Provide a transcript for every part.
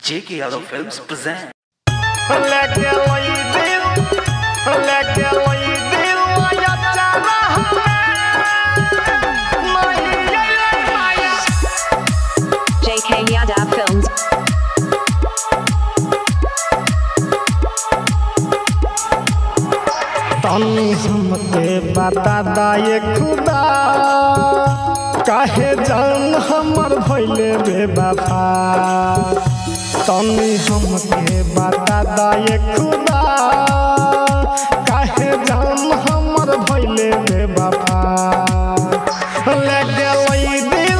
J.K. Yadav Films present. J.K. Yadav Films. तनी हमके बता दाए खुदा काहे जान हमर भइले बेवफा। तनी हमके बता दाए खुदा काहे जान हमर भइले बेवफा। ले गेलै दिल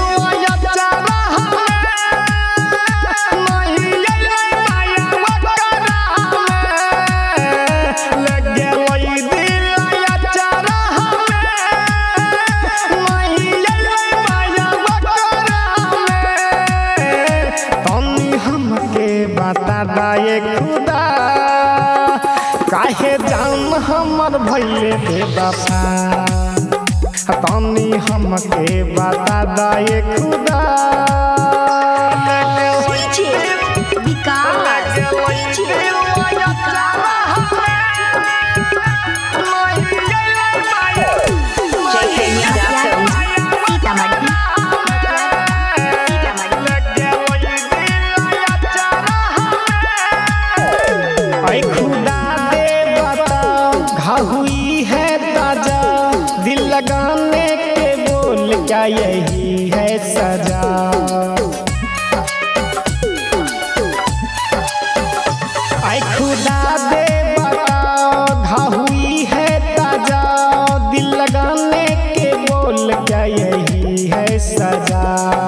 बता दाए खुदा काहे जान हमर भइले बेवफा। तनी हमके बता दाए खुदा हुई है ताजा दिल लगाने के बोल क्या यही है सजा। ऐ खुदा दे बताओ घा हुई है ताजा दिल लगाने के बोल क्या यही है सजा।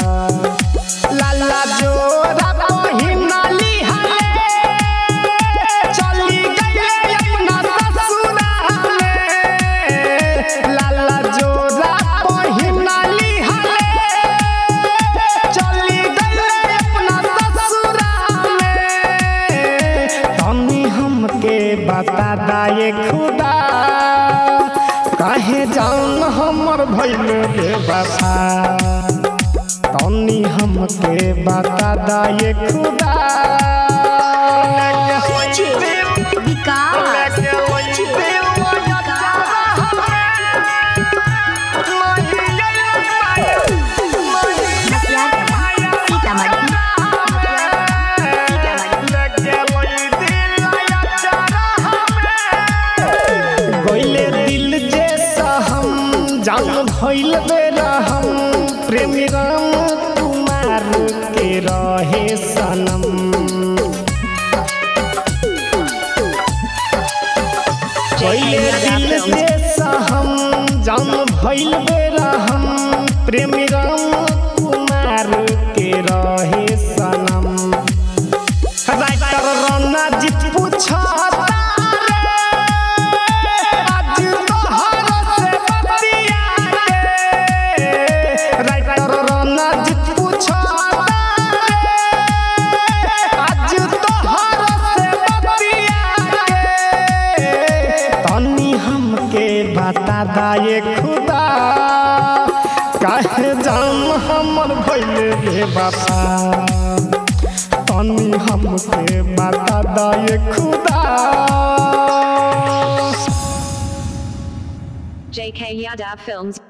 लाला जो बता दाए खुदा काहे जान हमर भइले बेवफा। तनी हमके बता दाए खुदा जान भइल बेरा हम प्रेमी राम कुमार के रहे सनम। पहले दिल जैसा हम जान भइल बेरा हम प्रेमी राम कुमार के रहे सनम। राइटर रौना जीत पूछा बता दाए खुदा काहे जान हमर भइले बेवफा। तनी हमके बता दाए खुदा। J.K. Yadav Films.